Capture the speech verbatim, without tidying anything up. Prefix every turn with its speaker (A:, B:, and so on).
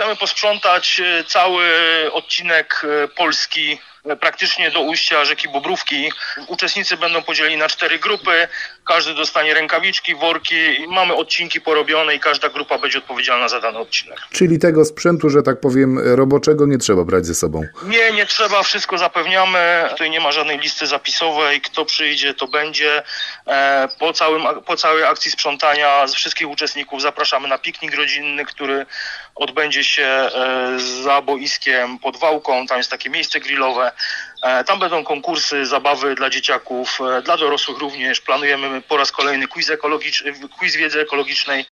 A: Chcemy posprzątać cały odcinek Polski praktycznie do ujścia rzeki Bobrówki. Uczestnicy będą podzieleni na cztery grupy, każdy dostanie rękawiczki, worki. Mamy odcinki porobione i każda grupa będzie odpowiedzialna za dany odcinek.
B: Czyli tego sprzętu, że tak powiem, roboczego nie trzeba brać ze sobą?
A: Nie, nie trzeba, wszystko zapewniamy. Tutaj nie ma żadnej listy zapisowej, kto przyjdzie, to będzie. Po, całym, po całej akcji sprzątania z wszystkich uczestników zapraszamy na piknik rodzinny, który odbędzie się za boiskiem pod Wałką. Tam jest takie miejsce grillowe. Tam będą konkursy, zabawy dla dzieciaków, dla dorosłych również. Planujemy po raz kolejny quiz ekologiczny, quiz wiedzy ekologicznej.